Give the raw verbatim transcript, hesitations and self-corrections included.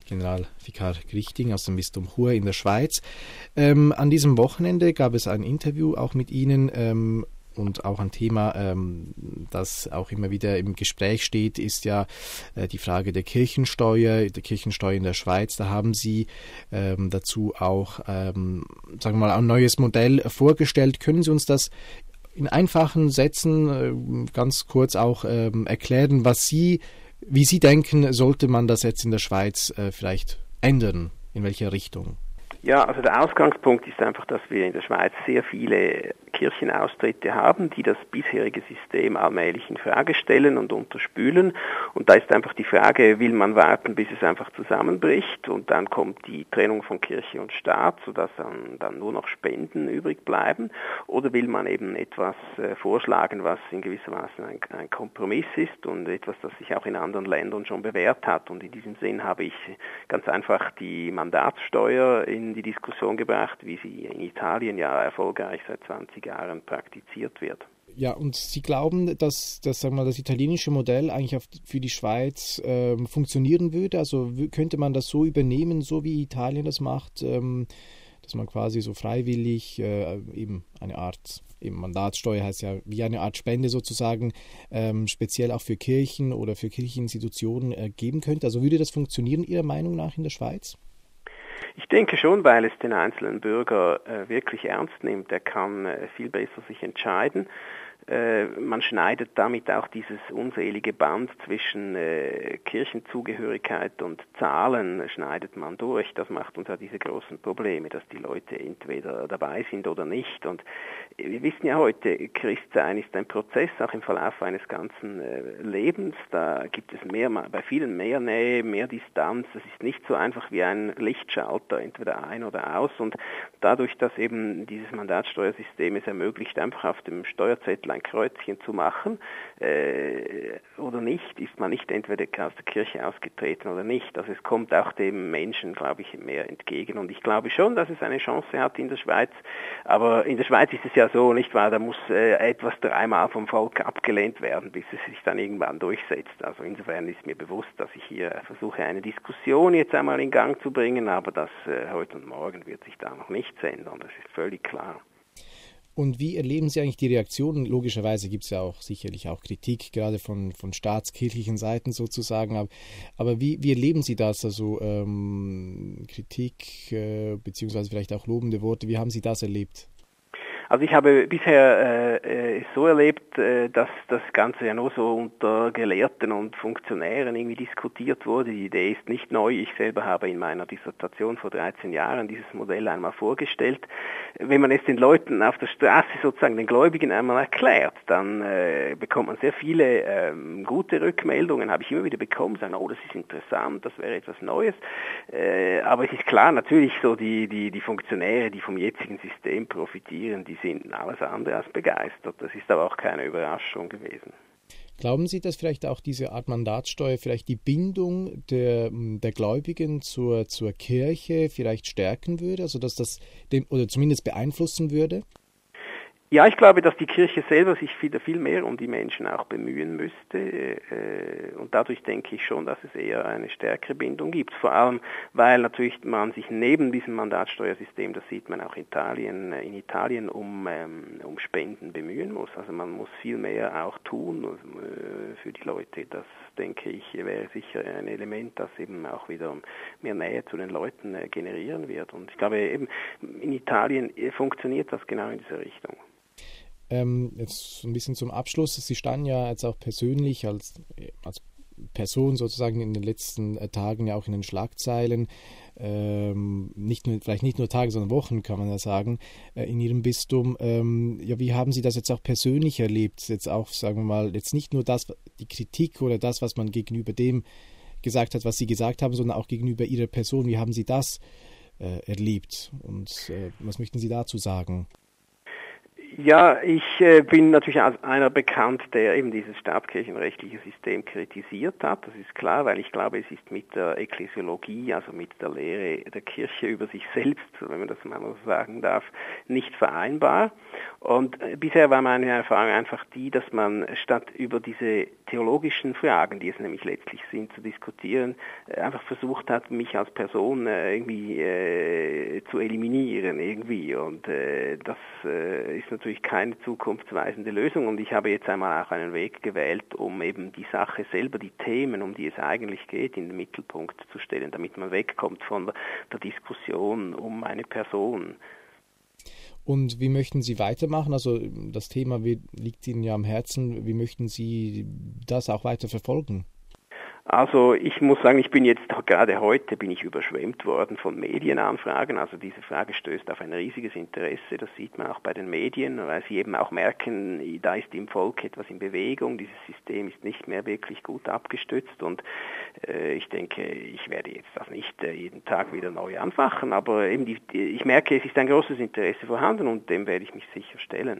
Generalvikar Grichting aus dem Bistum Chur in der Schweiz. Ähm, an diesem Wochenende gab es ein Interview auch mit Ihnen ähm, und auch ein Thema, ähm, das auch immer wieder im Gespräch steht, ist ja äh, die Frage der Kirchensteuer, der Kirchensteuer in der Schweiz. Da haben Sie ähm, dazu auch, ähm, sagen wir mal, ein neues Modell vorgestellt. Können Sie uns das in einfachen Sätzen äh, ganz kurz auch ähm, erklären, was Sie Wie Sie denken, sollte man das jetzt in der Schweiz äh, vielleicht ändern? In welcher Richtung? Ja, also der Ausgangspunkt ist einfach, dass wir in der Schweiz sehr viele Kirchenaustritte haben, die das bisherige System allmählich in Frage stellen und unterspülen. Und da ist einfach die Frage, will man warten, bis es einfach zusammenbricht und dann kommt die Trennung von Kirche und Staat, sodass dann, dann nur noch Spenden übrig bleiben? Oder will man eben etwas äh, vorschlagen, was in gewisser Weise ein, ein Kompromiss ist und etwas, das sich auch in anderen Ländern schon bewährt hat? Und in diesem Sinn habe ich ganz einfach die Mandatssteuer in die Diskussion gebracht, wie sie in Italien ja erfolgreich seit zwanzig Jahren praktiziert wird. Ja, und Sie glauben, dass, dass sagen wir mal, das italienische Modell eigentlich auf, für die Schweiz ähm, funktionieren würde? Also w- könnte man das so übernehmen, so wie Italien das macht, ähm, dass man quasi so freiwillig äh, eben eine Art, eben Mandatssteuer heißt ja wie eine Art Spende sozusagen, ähm, speziell auch für Kirchen oder für Kircheninstitutionen äh, geben könnte? Also würde das funktionieren Ihrer Meinung nach in der Schweiz? Ich denke schon, weil es den einzelnen Bürger äh, wirklich ernst nimmt. Er kann äh, viel besser sich entscheiden. Äh, man schneidet damit auch dieses unselige Band zwischen äh, Kirchenzugehörigkeit und Zahlen schneidet man durch. Das macht uns ja diese großen Probleme, dass die Leute entweder dabei sind oder nicht. Und wir wissen ja heute, Christsein ist ein Prozess, auch im Verlauf eines ganzen äh, Lebens. Da gibt es mehr, bei vielen mehr Nähe, mehr Distanz. Es ist nicht so einfach wie ein Lichtschalter, entweder ein oder aus. Und dadurch, dass eben dieses Mandatssteuersystem es ermöglicht, einfach auf dem Steuerzettel ein Kreuzchen zu machen äh, oder nicht, ist man nicht entweder aus der Kirche ausgetreten oder nicht. Also es kommt auch dem Menschen, glaube ich, mehr entgegen. Und ich glaube schon, dass es eine Chance hat in der Schweiz. Aber in der Schweiz ist es ja so, nicht wahr, da muss äh, etwas dreimal vom Volk abgelehnt werden, bis es sich dann irgendwann durchsetzt. Also insofern ist mir bewusst, dass ich hier versuche, eine Diskussion jetzt einmal in Gang zu bringen, aber das äh, heute und morgen wird sich da noch nichts ändern, das ist völlig klar. Und wie erleben Sie eigentlich die Reaktionen? Logischerweise gibt es ja auch sicherlich auch Kritik, gerade von, von staatskirchlichen Seiten sozusagen. Aber, aber wie, wie erleben Sie das? Also ähm, Kritik äh, beziehungsweise vielleicht auch lobende Worte. Wie haben Sie das erlebt? Also ich habe bisher äh, so erlebt, äh, dass das Ganze ja nur so unter Gelehrten und Funktionären irgendwie diskutiert wurde. Die Idee ist nicht neu. Ich selber habe in meiner Dissertation vor dreizehn Jahren dieses Modell einmal vorgestellt. Wenn man es den Leuten auf der Straße, sozusagen den Gläubigen einmal erklärt, dann äh, bekommt man sehr viele ähm, gute Rückmeldungen, habe ich immer wieder bekommen, sagen, oh, das ist interessant, das wäre etwas Neues. Äh, aber es ist klar, natürlich so die, die, die Funktionäre, die vom jetzigen System profitieren, die sind alles andere als begeistert. Das ist aber auch keine Überraschung gewesen. Glauben Sie, dass vielleicht auch diese Art Mandatssteuer vielleicht die Bindung der, der Gläubigen zur, zur Kirche vielleicht stärken würde, also dass das dem, oder zumindest beeinflussen würde? Ja, ich glaube, dass die Kirche selber sich viel, viel mehr um die Menschen auch bemühen müsste äh, und dadurch denke ich schon, dass es eher eine stärkere Bindung gibt. Vor allem, weil natürlich man sich neben diesem Mandatssteuersystem, das sieht man auch in Italien, in Italien um, ähm, um Spenden bemühen muss. Also man muss viel mehr auch tun äh, für die Leute. Das, denke ich, wäre sicher ein Element, das eben auch wieder mehr Nähe zu den Leuten äh, generieren wird. Und ich glaube eben, in Italien funktioniert das genau in dieser Richtung. Ähm, jetzt ein bisschen zum Abschluss. Sie standen ja jetzt auch persönlich als, als Person sozusagen in den letzten äh, Tagen ja auch in den Schlagzeilen, ähm, nicht nur, vielleicht nicht nur Tage, sondern Wochen, kann man ja sagen, äh, in Ihrem Bistum. Ähm, ja, wie haben Sie das jetzt auch persönlich erlebt? Jetzt auch, sagen wir mal, jetzt nicht nur das, die Kritik oder das, was man gegenüber dem gesagt hat, was Sie gesagt haben, sondern auch gegenüber Ihrer Person. Wie haben Sie das äh, erlebt? Und äh, was möchten Sie dazu sagen? Ja, ich äh, bin natürlich als einer bekannt, der eben dieses staatskirchenrechtliche System kritisiert hat. Das ist klar, weil ich glaube, es ist mit der Ekklesiologie, also mit der Lehre der Kirche über sich selbst, wenn man das mal so sagen darf, nicht vereinbar. Und bisher war meine Erfahrung einfach die, dass man statt über diese theologischen Fragen, die es nämlich letztlich sind, zu diskutieren, einfach versucht hat, mich als Person irgendwie äh, zu eliminieren irgendwie. Und äh, das äh, ist natürlich keine zukunftsweisende Lösung. Und ich habe jetzt einmal auch einen Weg gewählt, um eben die Sache selber, die Themen, um die es eigentlich geht, in den Mittelpunkt zu stellen, damit man wegkommt von der, der Diskussion um eine Person. Und wie möchten Sie weitermachen? Also das Thema liegt Ihnen ja am Herzen. Wie möchten Sie das auch weiter verfolgen? Also ich muss sagen, ich bin jetzt gerade heute bin ich überschwemmt worden von Medienanfragen. Also diese Frage stößt auf ein riesiges Interesse. Das sieht man auch bei den Medien, weil sie eben auch merken, da ist im Volk etwas in Bewegung. Dieses System ist nicht mehr wirklich gut abgestützt und äh, ich denke, ich werde jetzt das nicht äh, jeden Tag wieder neu anfachen. Aber eben die, die, ich merke, es ist ein großes Interesse vorhanden und dem werde ich mich sicher stellen.